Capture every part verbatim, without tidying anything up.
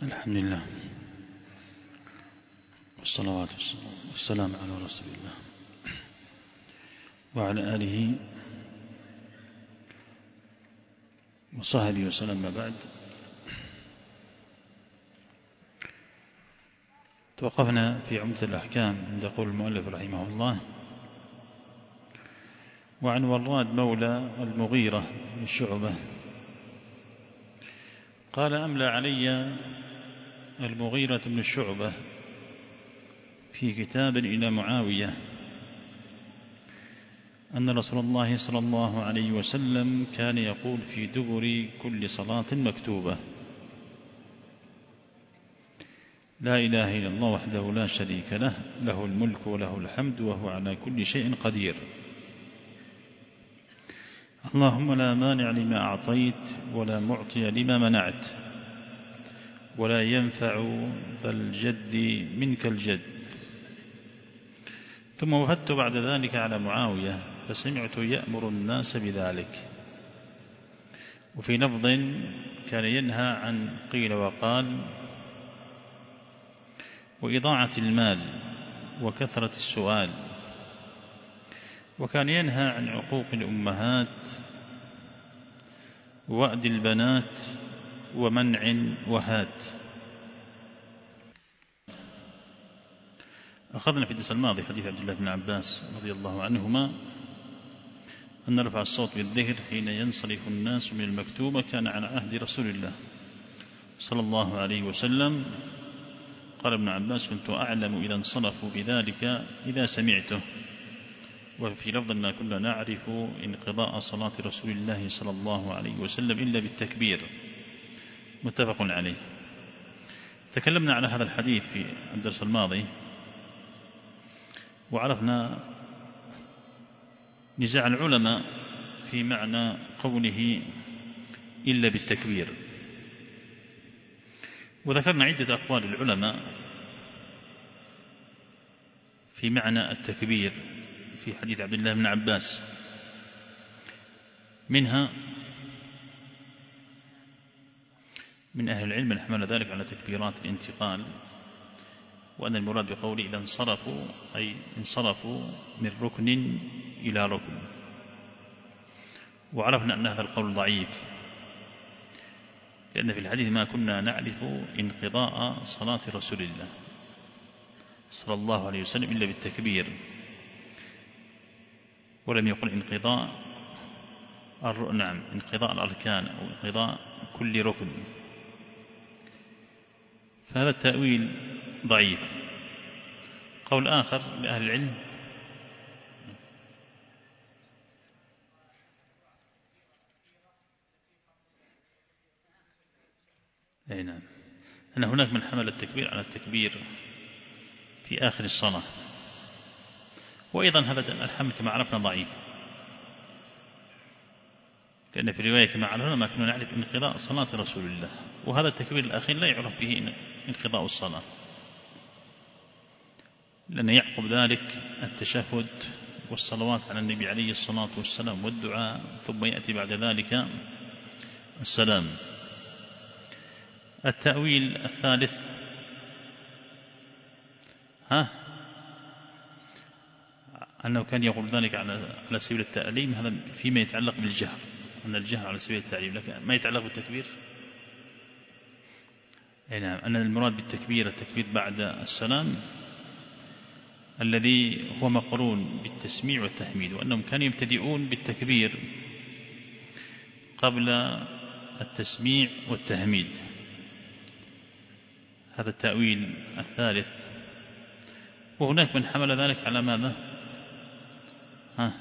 الحمد لله والصلوات والسلام على رسول الله وعلى آله وصحبه وسلم. ما بعد، توقفنا في عمدة الأحكام عند قول المؤلف رحمه الله: وعن وراد مولى المغيرة بن شعبة قال: أملى علي المغيرة بن شعبة في كتاب إلى معاوية أن رسول الله صلى الله عليه وسلم كان يقول في دبر كل صلاة مكتوبة: لا إله إلا الله وحده لا شريك له، له الملك وله الحمد وهو على كل شيء قدير، اللهم لا مانع لما أعطيت ولا معطي لما منعت ولا ينفع ذا الجد منك الجد. ثم وفدت بعد ذلك على معاوية فسمعت يأمر الناس بذلك. وفي لفظ: كان ينهى عن قيل وقال وإضاعة المال وكثرة السؤال، وكان ينهى عن عقوق الأمهات ووأد البنات ومنع وهات. أخذنا في الدرس الماضي حديث عبد الله بن عباس رضي الله عنهما أن رفع الصوت بالذكر حين ينصرف الناس من المكتوبة كان على عهد رسول الله صلى الله عليه وسلم. قال ابن عباس: كنت أعلم إذا انصرفوا بذلك إذا سمعته. وفي لفظ: ما كنا نعرف انقضاء صلاة رسول الله صلى الله عليه وسلم إلا بالتكبير. متفق عليه. تكلمنا على هذا الحديث في الدرس الماضي وعرفنا نزاع العلماء في معنى قوله إلا بالتكبير، وذكرنا عدة أقوال العلماء في معنى التكبير في حديث عبد الله بن عباس. منها من أهل العلم من حمل ذلك على تكبيرات الانتقال، وأن المراد بقوله إذا انصرفوا أي انصرفوا من ركن إلى ركن. وعرفنا أن هذا القول ضعيف، لأن في الحديث: ما كنا نعرف انقضاء صلاة رسول الله صلى الله عليه وسلم إلا بالتكبير، ولم يقل انقضاء نعم انقضاء الأركان أو انقضاء كل ركن. فهذا التأويل ضعيف. قول آخر لأهل العلم: أي نعم، أن هناك من حمل التكبير على التكبير في آخر الصلاة، وأيضا هذا الحمل كما عرفنا ضعيف، لأن في رواية كما عرفنا: ما كنا نعرف انقضاء صلاة رسول الله. وهذا التكبير الأخير لا يعرف به انقضاء الصلاة، لأن يعقب ذلك التشهد والصلوات على النبي عليه الصلاة والسلام والدعاء، ثم يأتي بعد ذلك السلام. التأويل الثالث ها أنه كان يقول ذلك على سبيل التعليم، هذا فيما يتعلق بالجهر، أن الجهر على سبيل التعليم، لكن ما يتعلق بالتكبير. أي نعم، أن المراد بالتكبير التكبير بعد السلام الذي هو مقرون بالتسميع والتحميد، وأنهم كانوا يبتدئون بالتكبير قبل التسميع والتحميد. هذا التأويل الثالث. وهناك من حمل ذلك على ماذا؟ ها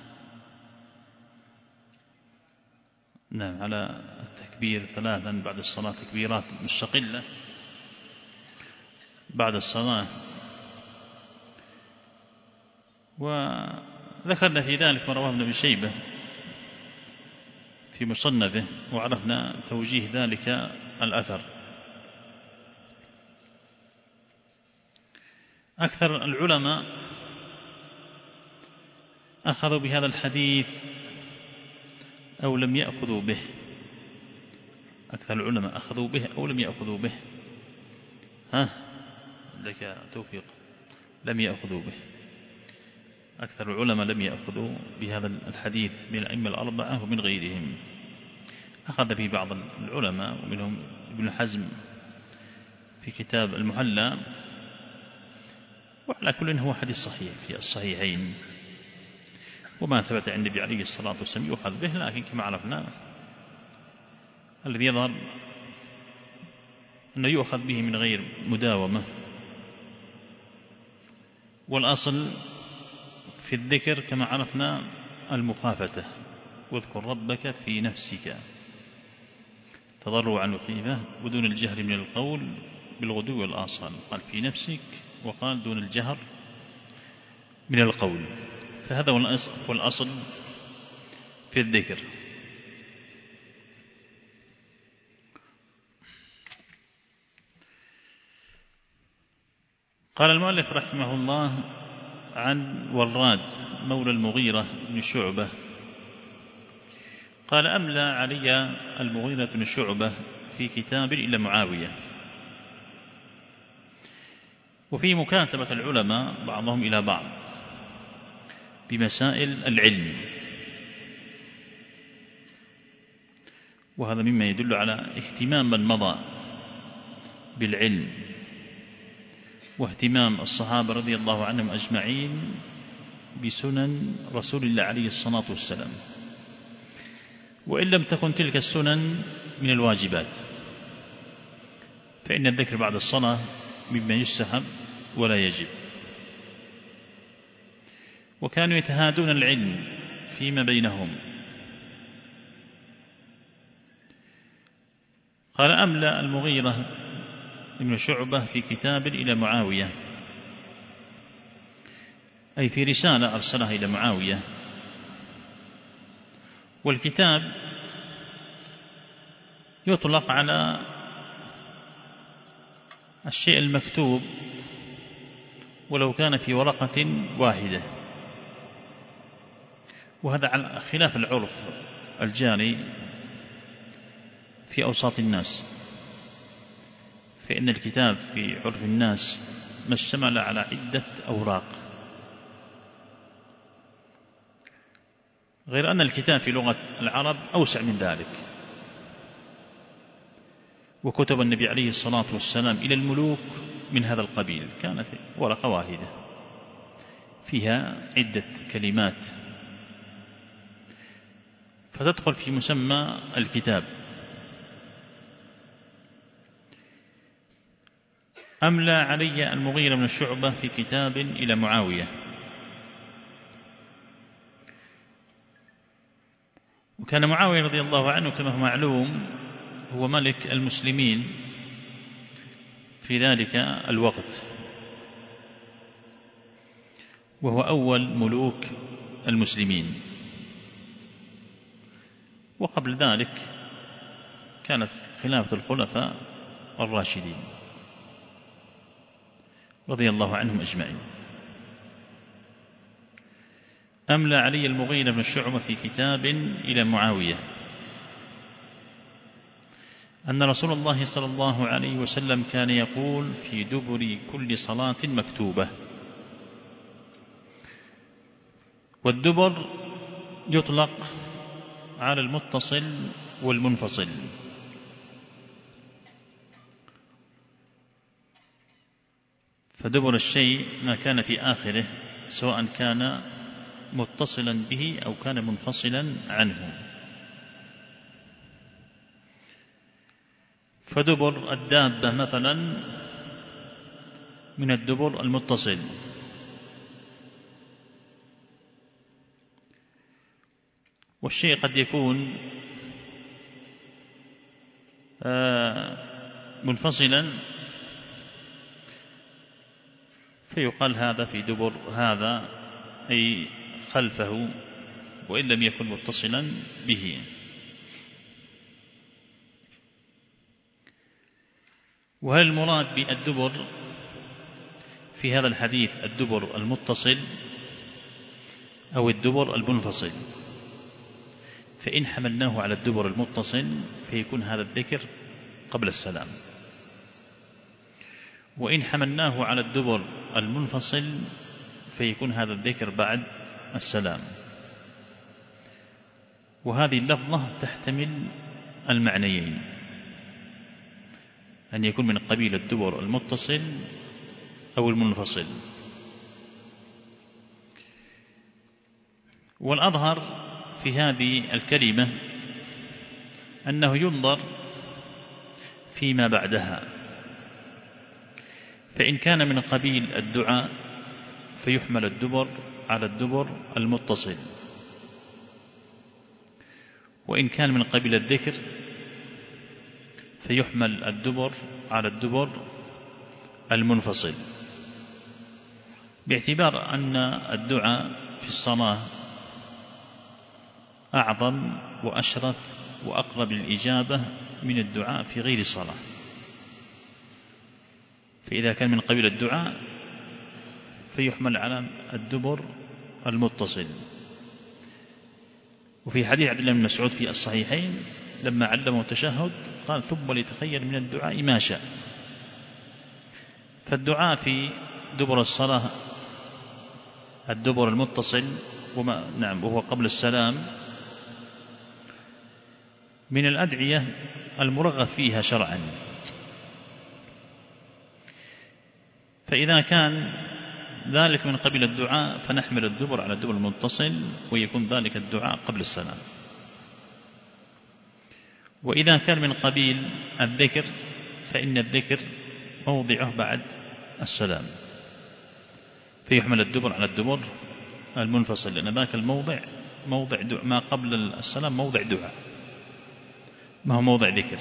نعم على التكبير ثلاثا بعد الصلاة، تكبيرات مستقلة بعد الصلاة. وذكرنا في ذلك ما رواه ابن أبي شيبة في مصنفه، وعرفنا توجيه ذلك الأثر. أكثر العلماء أخذوا بهذا الحديث أو لم يأخذوا به. أكثر العلماء أخذوا به أو لم يأخذوا به. ها لك توفيق لم يأخذوا به، أكثر العلماء لم يأخذوا بهذا الحديث من الأئمة الأربعة ومن غيرهم، أخذ به بعض العلماء ومنهم ابن حزم في كتاب المحلى، وعلى كل هو حديث صحيح في الصحيحين، وما ثبت عن النبي عليه الصلاة والسلام يؤخذ به، لكن كما عرفنا الذي يظهر أنه يؤخذ به من غير مداومة. والأصل في الذكر كما عرفنا المخافة، واذكر ربك في نفسك تضرعا وخيفة ودون الجهر من القول بالغدو والآصال، قال في نفسك وقال دون الجهر من القول، فهذا هو الأصل في الذكر. قال المؤلف رحمه الله عن وراد مولى المغيرة بن شعبة قال أملى علي المغيرة بن شعبة في كتاب إلى معاوية، وفي مكاتبة العلماء بعضهم إلى بعض بمسائل العلم، وهذا مما يدل على اهتمام من مضى بالعلم واهتمام الصحابة رضي الله عنهم أجمعين بسنن رسول الله عليه الصلاة والسلام، وإن لم تكن تلك السنن من الواجبات، فإن الذكر بعد الصلاة مما يستحب ولا يجب. وكانوا يتهادون العلم فيما بينهم. قال أملى المغيرة ابن شعبة في كتاب إلى معاوية، أي في رسالة أرسلها إلى معاوية. والكتاب يطلق على الشيء المكتوب ولو كان في ورقة واحدة، وهذا على خلاف العرف الجاري في أوساط الناس، فإن الكتاب في عرف الناس ما اشتمل على عدة أوراق، غير أن الكتاب في لغة العرب أوسع من ذلك. وكتب النبي عليه الصلاة والسلام إلى الملوك من هذا القبيل كانت ورقة واحدة فيها عدة كلمات فتدخل في مسمى الكتاب. أملى علي المغيرة بن شعبة في كتاب إلى معاوية، وكان معاوية رضي الله عنه كما هو معلوم هو ملك المسلمين في ذلك الوقت، وهو أول ملوك المسلمين، وقبل ذلك كانت خلافة الخلفاء الراشدين رضي الله عنهم أجمعين. أملى علي المغيرة بن شعبة في كتاب إلى معاوية أن رسول الله صلى الله عليه وسلم كان يقول في دبر كل صلاة مكتوبة. والدبر يطلق على المتصل والمنفصل، فدبر الشيء ما كان في آخره سواء كان متصلا به أو كان منفصلا عنه. فدبر الدابة مثلا من الدبر المتصل، والشيء قد يكون منفصلا فيقال هذا في دبر هذا، أي خلفه، وإن لم يكن متصلا به. وهل المراد بالدبر في هذا الحديث الدبر المتصل أو الدبر المنفصل؟ فإن حملناه على الدبر المتصل فيكون هذا الذكر قبل السلام، وإن حملناه على الدبر المنفصل فيكون هذا الذكر بعد السلام. وهذه اللفظة تحتمل المعنيين، أن يكون من قبيل الدبر المتصل أو المنفصل. والأظهر في هذه الكلمة أنه ينظر فيما بعدها، فإن كان من قبيل الدعاء فيحمل الدبر على الدبر المتصل، وإن كان من قبيل الذكر فيحمل الدبر على الدبر المنفصل، باعتبار أن الدعاء في الصلاة أعظم وأشرف وأقرب للإجابة من الدعاء في غير الصلاة. فإذا كان من قبيل الدعاء فيحمل على الدبر المتصل. وفي حديث عبد الله بن مسعود في الصحيحين لما علمه التشهد قال: ثم ليتخيل من الدعاء ما شاء. فالدعاء في دبر الصلاة الدبر المتصل وما نعم وهو قبل السلام من الأدعية المرغب فيها شرعا. فإذا كان ذلك من قبيل الدعاء فنحمل الدبر على الدبر المتصل، ويكون ذلك الدعاء قبل السلام. وإذا كان من قبيل الذكر فإن الذكر موضعه بعد السلام، فيحمل الدبر على الدبر المنفصل، لأن ذاك الموضع موضع دعاء، ما قبل السلام موضع دعاء ما هو موضع ذكر،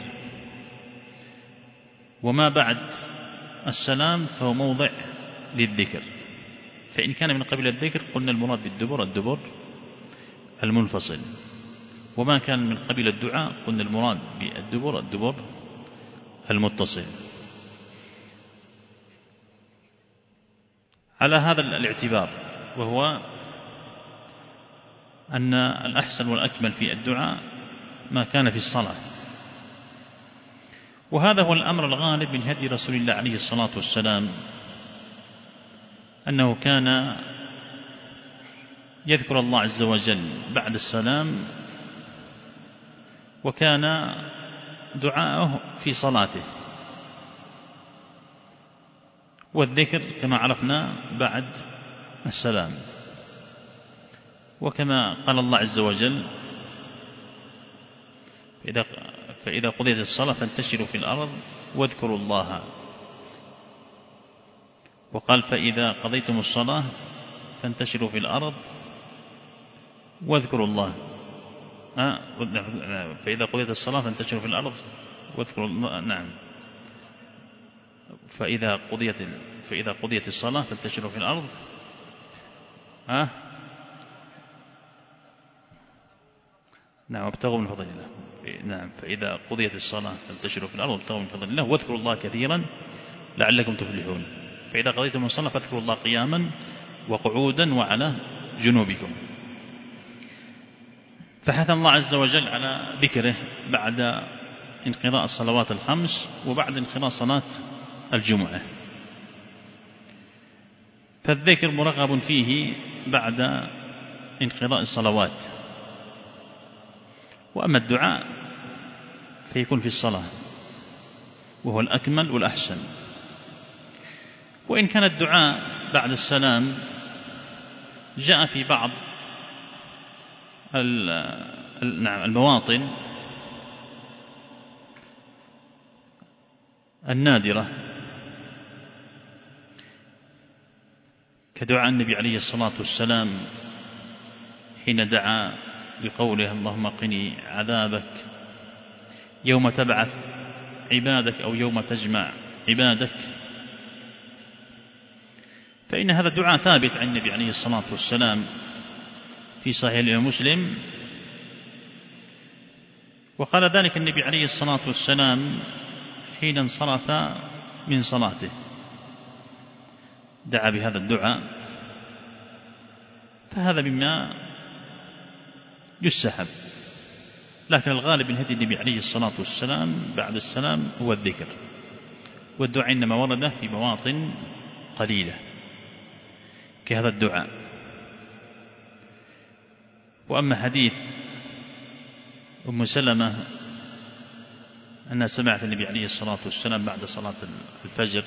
وما بعد السلام فهو موضع للذكر. فإن كان من قبيل الذكر قلنا المراد بالدبر الدبر المنفصل، وما كان من قبيل الدعاء قلنا المراد بالدبر الدبر المتصل. على هذا الاعتبار، وهو أن الأحسن والأكمل في الدعاء ما كان في الصلاة، وهذا هو الأمر الغالب من هدي رسول الله عليه الصلاة والسلام، أنه كان يذكر الله عز وجل بعد السلام، وكان دعاءه في صلاته، والذكر كما عرفنا بعد السلام. وكما قال الله عز وجل: فإذا, فإذا قضيت الصلاة فانتشروا في الأرض واذكروا الله. وقال: فإذا قضيتم الصلاة فانتشروا في الأرض واذكروا الله. آه فإذا قضيت الصلاة فانتشروا في الأرض واذكروا الله. نعم. فإذا قضيت فإذا قضيت الصلاة فانتشروا في الأرض. ها آه نعم وابتغوا من فضل الله. نعم. فإذا قضيت الصلاة فانتشروا في الأرض وابتغوا من فضل الله واذكروا الله كثيرا لعلكم تفلحون. فإذا قضيتم الصلاة فاذكروا الله قياما وقعودا وعلى جنوبكم. فحث الله عز وجل على ذكره بعد انقضاء الصلوات الخمس وبعد انقضاء صلاة الجمعة. فالذكر مرغب فيه بعد انقضاء الصلوات، وأما الدعاء فيكون في الصلاة، وهو الأكمل والأحسن. وإن كان الدعاء بعد السلام جاء في بعض المواطن النادرة كدعاء النبي عليه الصلاة والسلام حين دعا بقوله: اللهم قني عذابك يوم تبعث عبادك أو يوم تجمع عبادك. فإن هذا الدعاء ثابت عن النبي عليه الصلاة والسلام في صحيح الإمام مسلم، وقال ذلك النبي عليه الصلاة والسلام حين انصرف من صلاته، دعا بهذا الدعاء. فهذا مما يستحب، لكن الغالب من هدي النبي عليه الصلاة والسلام بعد السلام هو الذكر، والدعاء إنما ورد في مواطن قليلة كهذا الدعاء. وأما حديث أم سلمة أنها سمعت النبي عليه الصلاة والسلام بعد صلاة الفجر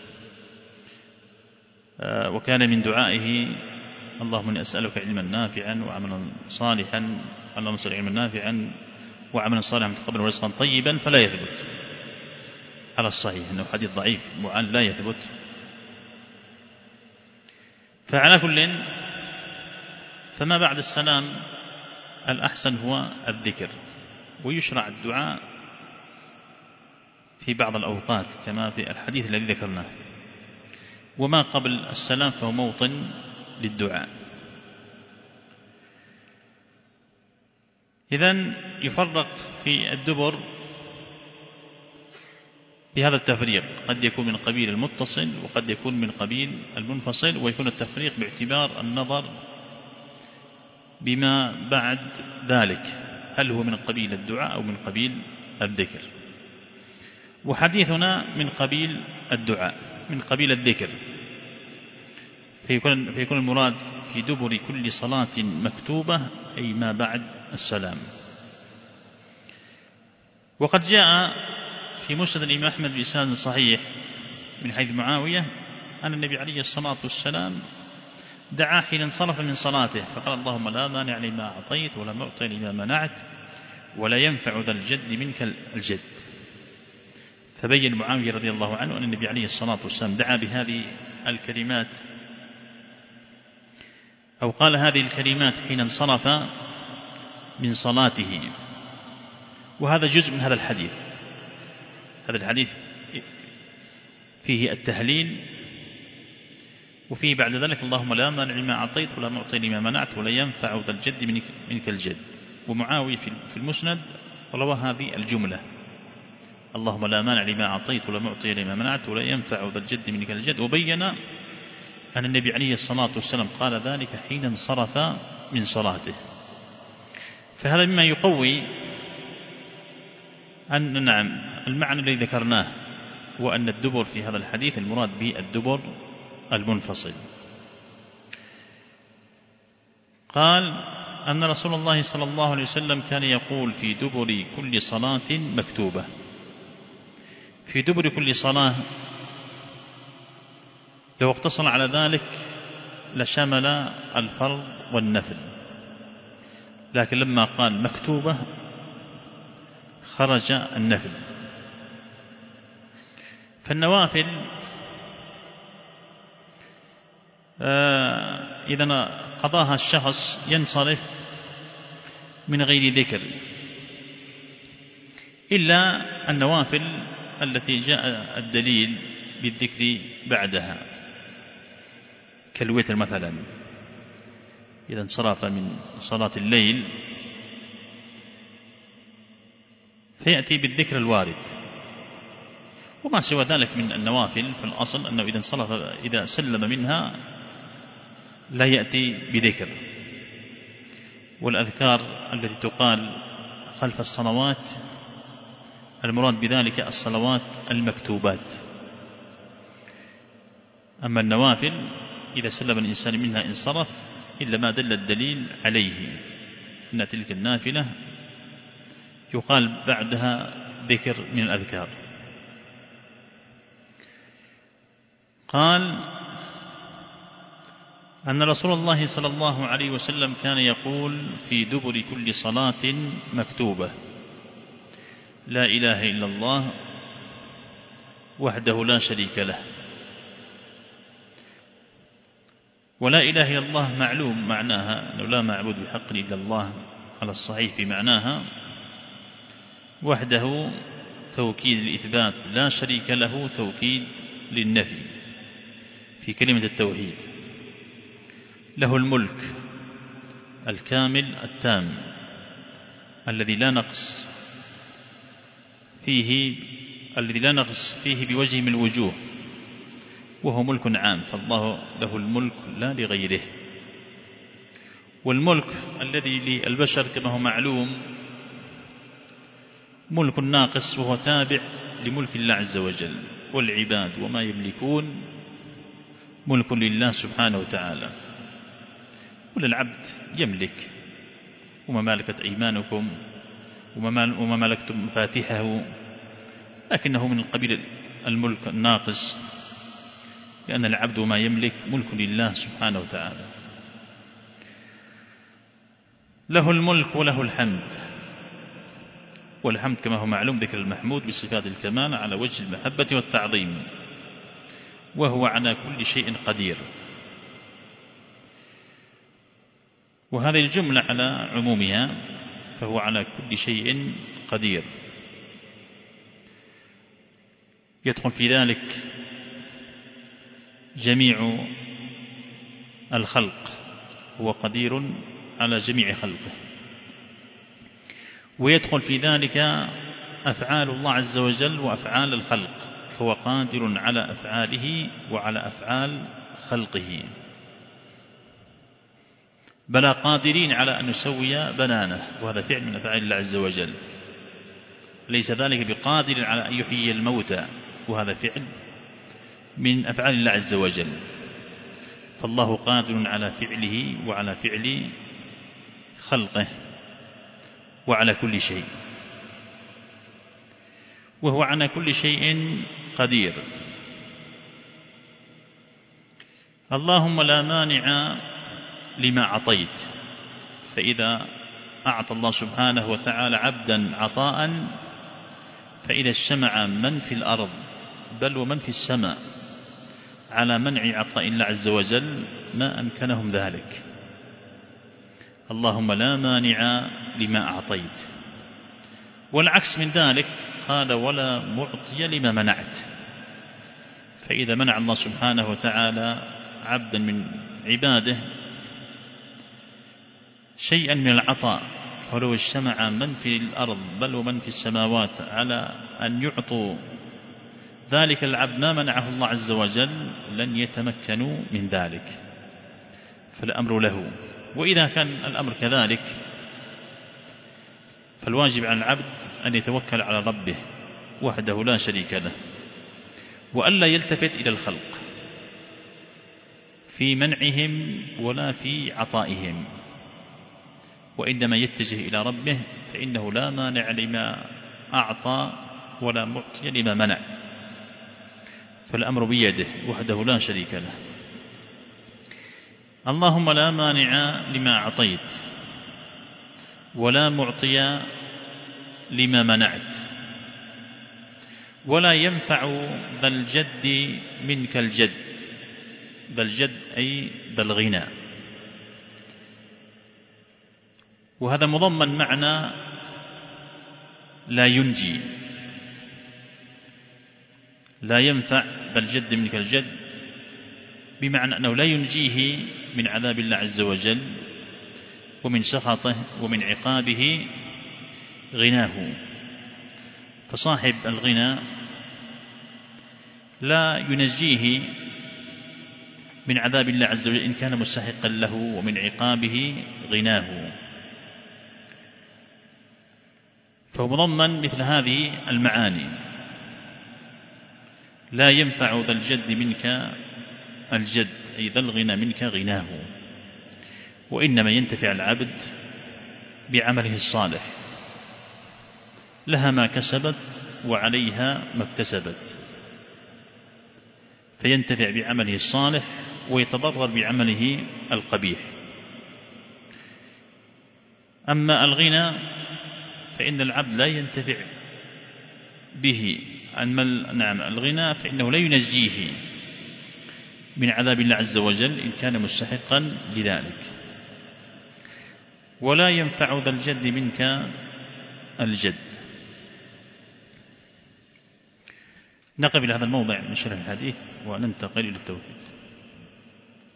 وكان من دعائه اللهم إني أسألك علما نافعا وعملا صالحا، اللهم اسأل علما نافعا وعملا صالحا متقبلا ورزقا طيبا، فلا يثبت على الصحيح، أنه حديث ضعيف معل لا يثبت. فعلى كل فما بعد السلام الأحسن هو الذكر، ويشرع الدعاء في بعض الأوقات كما في الحديث الذي ذكرناه، وما قبل السلام فهو موطن للدعاء. إذن يفرق في الدبر بهذا التفريق، قد يكون من قبيل المتصل وقد يكون من قبيل المنفصل، ويكون التفريق باعتبار النظر بما بعد ذلك، هل هو من قبيل الدعاء أو من قبيل الذكر. وحديثنا من قبيل الدعاء من قبيل الذكر، فيكون, فيكون المراد في دبر كل صلاة مكتوبة أي ما بعد السلام. وقد جاء في مسند الإمام أحمد بإسناد صحيح من حيث معاوية أن النبي عليه الصلاة والسلام دعا حين انصرف من صلاته فقال اللهم لا مانع لما أعطيت ولا معطي لما منعت ولا ينفع ذا الجد منك الجد. فبين معاوية رضي الله عنه أن النبي عليه الصلاة والسلام دعا بهذه الكلمات أو قال هذه الكلمات حين انصرف من صلاته، وهذا جزء من هذا الحديث. هذا الحديث فيه التهليل وفيه بعد ذلك اللهم لا مانع لما أعطيت ولا معطي لما منعت ولا ينفع ذا الجد منك الجد. ومعاوية في المسند روى هذه الجملة اللهم لا مانع لما أعطيت ولا معطي لما منعت ولا ينفع ذا الجد منك الجد، وبين أن النبي عليه الصلاة والسلام قال ذلك حين انصرف من صلاته. فهذا مما يقوي أن نعم المعنى الذي ذكرناه وأن الدبر في هذا الحديث المراد به الدبر المنفصل. قال أن رسول الله صلى الله عليه وسلم كان يقول في دبر كل صلاة مكتوبة. في دبر كل صلاة لو اقتصر على ذلك لشمل الفرض والنفل، لكن لما قال مكتوبة خرج النفل. فالنوافل آه إذا قضاها الشخص ينصرف من غير ذكر، إلا النوافل التي جاء الدليل بالذكر بعدها كالوتر مثلا، إذا انصرف من صلاة الليل فيأتي بالذكر الوارد. وما سوى ذلك من النوافل في الأصل أنه إذا انصرف إذا سلم منها لا يأتي بذكر. والأذكار التي تقال خلف الصلوات المراد بذلك الصلوات المكتوبات. أما النوافل إذا سلم الإنسان منها انصرف إلا ما دل الدليل عليه أن تلك النافلة يقال بعدها ذكر من الأذكار. قال أن رسول الله صلى الله عليه وسلم كان يقول في دبر كل صلاة مكتوبة لا إله إلا الله وحده لا شريك له. ولا إله إلا الله معلوم معناها أنه لا معبود بحق إلا الله على الصحيح في معناها، وحده توكيد الإثبات، لا شريك له توكيد للنفي في كلمة التوحيد. له الملك الكامل التام الذي لا نقص فيه الذي لا نقص فيه بوجه من الوجوه، وهو ملك عام، فالله له الملك لا لغيره. والملك الذي للبشر كما هو معلوم ملك ناقص وهو تابع لملك الله عز وجل، والعباد وما يملكون ملك لله سبحانه وتعالى. وللعبد يملك وما ملكت أيمانكم وما ملكتم مفاتيحه، لكنه من قبيل الملك الناقص، لأن العبد ما يملك ملك لله سبحانه وتعالى. له الملك وله الحمد، والحمد كما هو معلوم ذكر المحمود بصفات الكمال على وجه المحبة والتعظيم، وهو على كل شيء قدير. وهذه الجملة على عمومها، فهو على كل شيء قدير. يدخل في ذلك جميع الخلق، هو قدير على جميع خلقه. ويدخل في ذلك أفعال الله عز وجل وأفعال الخلق، فهو قادر على أفعاله وعلى أفعال خلقه، بل قادرين على أن نسوي بنانه، وهذا فعل من أفعال الله عز وجل. ليس ذلك بقادر على أن يحيي الموتى، وهذا فعل من أفعال الله عز وجل. فالله قادر على فعله وعلى فعل خلقه وعلى كل شيء، وهو على كل شيء قدير. اللهم لا مانع لما أعطيت، فإذا أعطى الله سبحانه وتعالى عبدا عطاء، فإذا اجتمع من في الأرض بل ومن في السماء على منع عطاء الله عز وجل ما أمكنهم ذلك. اللهم لا مانع لما أعطيت. والعكس من ذلك قال ولا معطي لما منعت، فإذا منع الله سبحانه وتعالى عبدا من عباده شيئا من العطاء، فلو اجتمع من في الأرض بل ومن في السماوات على أن يعطوا ذلك العبد ما منعه الله عز وجل لن يتمكنوا من ذلك، فالأمر له. وإذا كان الأمر كذلك فالواجب على العبد أن يتوكل على ربه وحده لا شريك له، وألا يلتفت إلى الخلق في منعهم ولا في عطائهم، وإنما يتجه إلى ربه، فإنه لا مانع لما أعطى ولا معطي لما منع، فالأمر بيده وحده لا شريك له. اللهم لا مانع لما أعطيت ولا معطي لما منعت، ولا ينفع ذا الجد منك الجد. ذا الجد أي ذا الغنى، وهذا مضمن معنى لا ينجي. لا ينفع ذا الجد منك الجد بمعنى أنه لا ينجيه من عذاب الله عز وجل ومن سخطه ومن عقابه غناه. فصاحب الغنى لا ينجيه من عذاب الله عز وجل إن كان مستحقا له ومن عقابه غناه، فهو مضمن مثل هذه المعاني. لا ينفع ذا الجد منك الجد أي ذا الغنى منك غناه، وإنما ينتفع العبد بعمله الصالح، لها ما كسبت وعليها ما اكتسبت، فينتفع بعمله الصالح ويتضرر بعمله القبيح. أما الغنى فإن العبد لا ينتفع به عن مل... نعم الغنى فإنه لا ينجيه من عذاب الله عز وجل إن كان مستحقا لذلك. ولا ينفع ذا الجد منك الجد. نقف إلى هذا الموضع من شرح الحديث وننتقل إلى التوحيد.